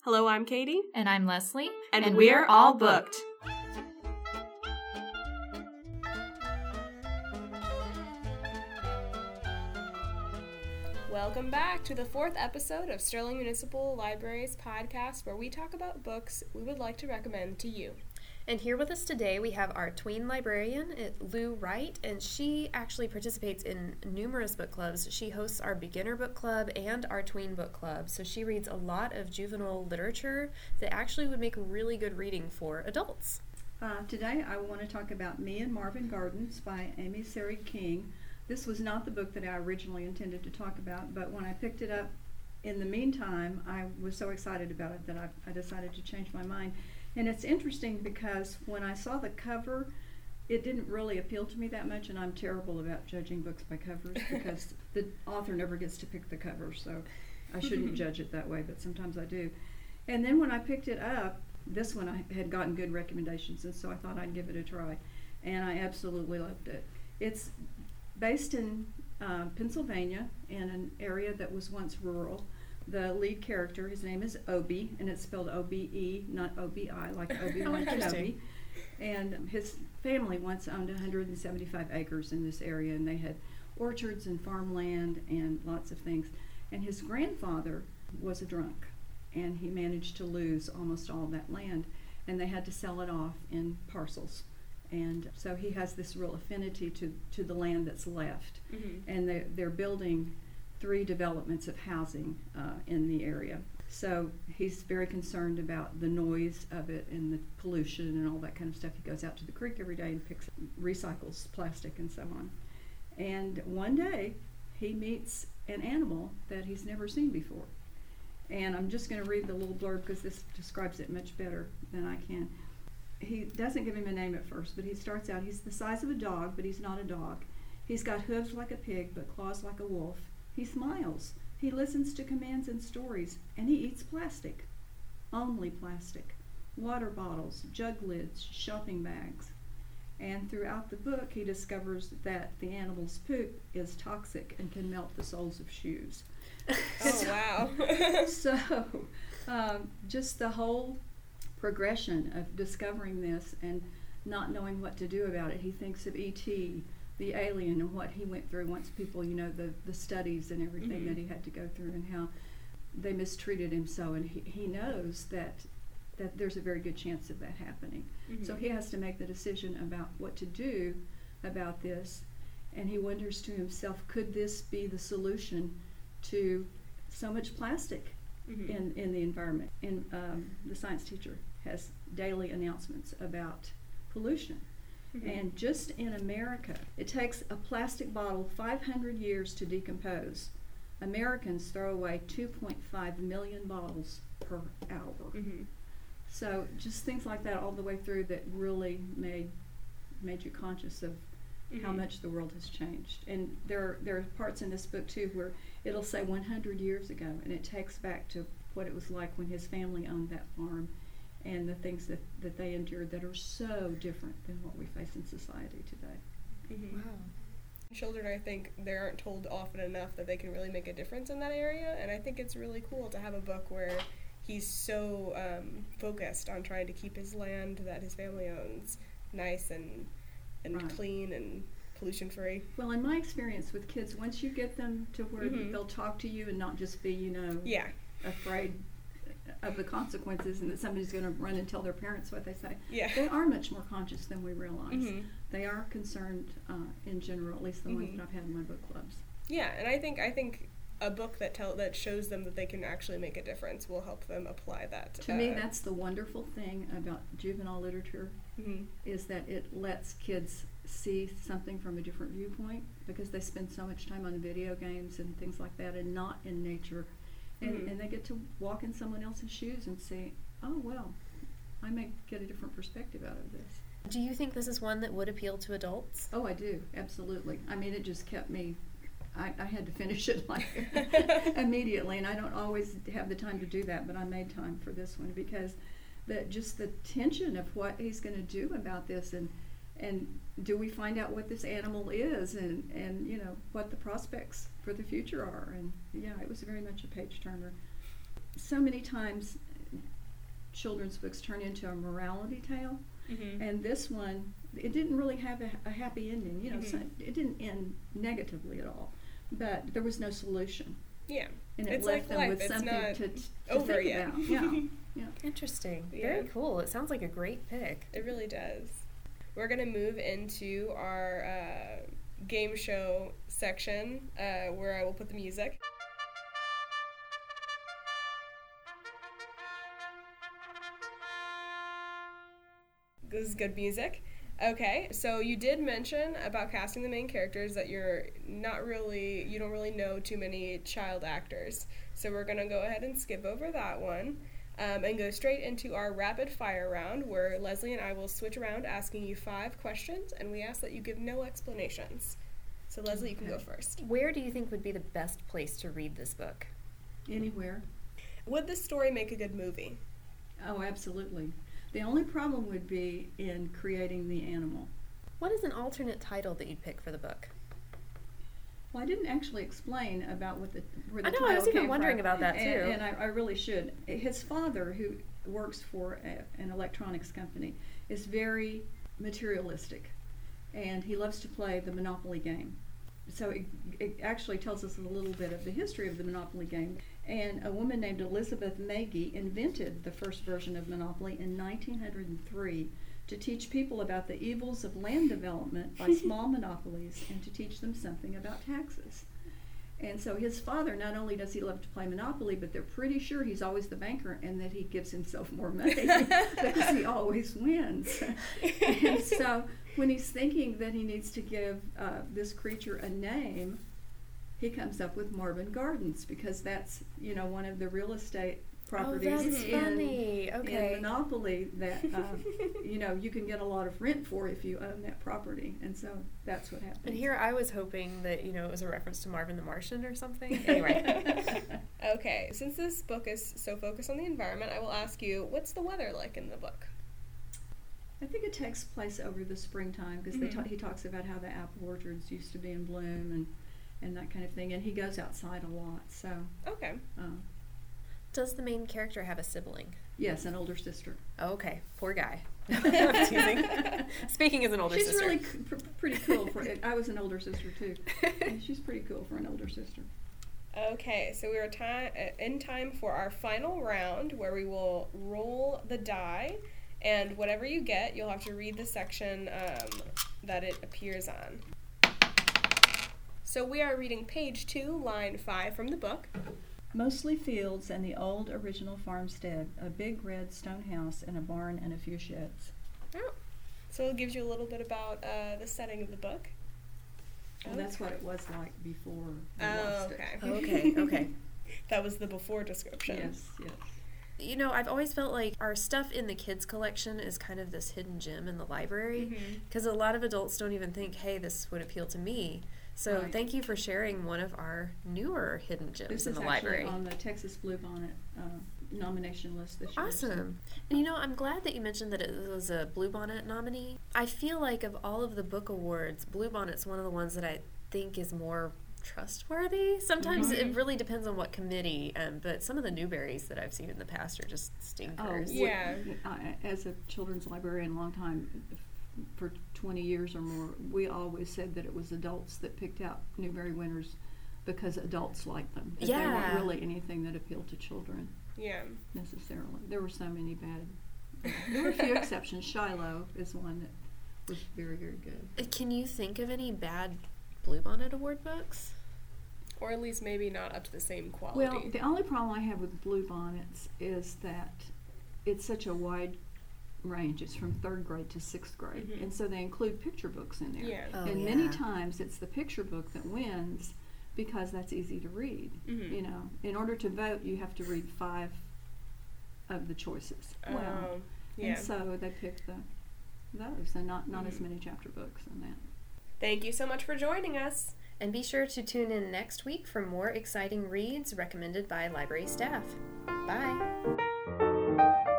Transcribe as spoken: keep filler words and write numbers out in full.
Hello, I'm Katie. And I'm Leslie. And, and we're, we're all booked. Welcome back to the fourth episode of Sterling Municipal Library's podcast, where we talk about books we would like to recommend to you. And here with us today, we have our tween librarian, Lou Wright, and she actually participates in numerous book clubs. She hosts our beginner book club and our tween book club, so she reads a lot of juvenile literature that actually would make really good reading for adults. Uh, today, I want to talk about Me and Marvin Gardens by Amy Sari King. This was not the book that I originally intended to talk about, but when I picked it up in the meantime, I was so excited about it that I, I decided to change my mind. And it's interesting because when I saw the cover, it didn't really appeal to me that much, and I'm terrible about judging books by covers because the author never gets to pick the cover, so I shouldn't judge it that way, but sometimes I do. And then when I picked it up, this one I had gotten good recommendations, and so I thought I'd give it a try, and I absolutely loved it. It's based in uh, Pennsylvania, in an area that was once rural. The lead character, his name is Obi, and it's spelled O B E, not O B I, like Obi-Wan Kenobi. And his family once owned one hundred seventy-five acres in this area, and they had orchards and farmland and lots of things. And his grandfather was a drunk, and he managed to lose almost all that land, and they had to sell it off in parcels. And so he has this real affinity to, to the land that's left. Mm-hmm. And they, they're building three developments of housing uh, in the area. So he's very concerned about the noise of it and the pollution and all that kind of stuff. He goes out to the creek every day and picks, recycles plastic and so on. And one day he meets an animal that he's never seen before. And I'm just going to read the little blurb because this describes it much better than I can. He doesn't give him a name at first, but he starts out, he's the size of a dog, but he's not a dog. He's got hooves like a pig, but claws like a wolf. He smiles, he listens to commands and stories, and he eats plastic. Only plastic. Water bottles, jug lids, shopping bags. And throughout the book, he discovers that the animal's poop is toxic and can melt the soles of shoes. Oh, wow. So, um, just the whole progression of discovering this and not knowing what to do about it. He thinks of E T, the alien, and what he went through once people, you know, the, the studies and everything mm-hmm. that he had to go through and how they mistreated him so. And he, he knows that that there's a very good chance of that happening. Mm-hmm. So he has to make the decision about what to do about this. And he wonders to himself, could this be the solution to so much plastic mm-hmm. in, in the environment? And um, the science teacher has daily announcements about pollution. Mm-hmm. And just in America, it takes a plastic bottle five hundred years to decompose. Americans throw away two point five million bottles per hour. Mm-hmm. So just things like that all the way through that really made made you conscious of mm-hmm. how much the world has changed. And there, there are parts in this book, too, where it'll say one hundred years ago, and it takes back to what it was like when his family owned that farm, and the things that, that they endured that are so different than what we face in society today. Mm-hmm. Wow. Children, I think, they aren't told often enough that they can really make a difference in that area, and I think it's really cool to have a book where he's so um, focused on trying to keep his land that his family owns nice and and right. clean and pollution-free. Well, in my experience with kids, once you get them to where mm-hmm. they'll talk to you and not just be, you know, yeah. afraid of the consequences and that somebody's going to run and tell their parents what they say. Yeah. They are much more conscious than we realize. Mm-hmm. They are concerned uh, in general, at least the mm-hmm. ones that I've had in my book clubs. Yeah, and I think I think a book that tell that shows them that they can actually make a difference will help them apply that. To uh, me, that's the wonderful thing about juvenile literature mm-hmm. is that it lets kids see something from a different viewpoint because they spend so much time on video games and things like that and not in nature. And, mm-hmm. and they get to walk in someone else's shoes and say, oh, well, I may get a different perspective out of this. Do you think this is one that would appeal to adults? Oh, I do, absolutely. I mean, it just kept me, I, I had to finish it like immediately, and I don't always have the time to do that, but I made time for this one because the, just the tension of what he's going to do about this, and and do we find out what this animal is, and, and you know, what the prospects for the future are. And yeah, it was very much a page turner. So many times children's books turn into a morality tale. Mm-hmm. And this one, it didn't really have a, a happy ending. You know, Mm-hmm. so it didn't end negatively at all. But there was no solution. Yeah. And it It's left like them life. with It's something not to, to over think yet. about. Yeah. Yeah. Interesting. Yeah. Very cool. It sounds like a great pick. It really does. We're going to move into our uh, game show section uh, where I will put the music. This is good music. Okay, so you did mention about casting the main characters that you're not really, you don't really know too many child actors. So we're going to go ahead and skip over that one um, and go straight into our rapid fire round where Leslie and I will switch around asking you five questions and we ask that you give no explanations. So Leslie, you can go Okay. first. Where do you think would be the best place to read this book? Anywhere. Would this story make a good movie? Oh, absolutely. The only problem would be in creating the animal. What is an alternate title that you'd pick for the book? Well, I didn't actually explain about what the where the I know, I title was even came wondering from. about that, And- too. And, I, I really should. His father, who works for a, an electronics company, is very materialistic, and he loves to play the Monopoly game. So it, it actually tells us a little bit of the history of the Monopoly game. And a woman named Elizabeth Magie invented the first version of Monopoly in nineteen oh three to teach people about the evils of land development by small monopolies and to teach them something about taxes. And so his father, not only does he love to play Monopoly, but they're pretty sure he's always the banker and that he gives himself more money because he always wins. And so when he's thinking that he needs to give uh, this creature a name, he comes up with Marvin Gardens because that's, you know, one of the real estate properties oh, that's in, funny. Okay. in Monopoly that, uh, you know, you can get a lot of rent for if you own that property. And so that's what happens. And here I was hoping that, you know, it was a reference to Marvin the Martian or something. Anyway. Okay, since this book is so focused on the environment, I will ask you, what's the weather like in the book? I think it takes place over the springtime because Mhm. ta- he talks about how the apple orchards used to be in bloom and, and that kind of thing. And he goes outside a lot. So, Okay. uh, Does the main character have a sibling? yes, an older sister. Oh, okay. Poor guy. I'm teasing. Speaking as an older she's sister. really c- pr- pretty cool. For I was an older sister too. And she's pretty cool for an older sister. Okay, so we are ti- uh, in time for our final round where we will roll the die, and whatever you get, you'll have to read the section um, that it appears on. So we are reading page two, line five from the book. Mostly fields and the old original farmstead, a big red stone house and a barn and a few sheds. Oh, so it gives you a little bit about uh, the setting of the book. And that's what it was like before we Oh, lost okay. it. Okay, okay. That was the before description. Yes, yes. You know, I've always felt like our stuff in the kids' collection is kind of this hidden gem in the library Mhm. because a lot of adults don't even think, hey, this would appeal to me. So Right. thank you for sharing one of our newer hidden gems This in is the actually library. on the Texas Bluebonnet uh, nomination list this year. so- Awesome. And you know, I'm glad that you mentioned that it was a Bluebonnet nominee. I feel like of all of the book awards, Bluebonnet's one of the ones that I think is more trustworthy. Sometimes Mhm. it really depends on what committee, um, but some of the Newberries that I've seen in the past are just Oh, stinkers. we- Yeah. I- as a children's librarian a long time, f- for twenty years or more, we always said that it was adults that picked out Newbery winners because adults liked them. That They Yeah. weren't really anything that appealed to children Yeah. necessarily. There were so many bad. There were a few exceptions. Shiloh is one that was very, very good. Uh, Can you think of any bad Bluebonnet Award books? Or at least maybe not up to the same quality. Well, the only problem I have with Bluebonnets is that it's such a wide range. It's from third grade to sixth grade, Mhm. and so they include picture books in there. Yeah. Oh, and many yeah. times it's the picture book that wins because that's easy to read. Mhm. You know, in order to vote, you have to read five of the choices. Oh, Well, yeah. and so they pick the those, and not not as Mhm. many chapter books in that. Thank you so much for joining us. And be sure to tune in next week for more exciting reads recommended by library staff. Bye.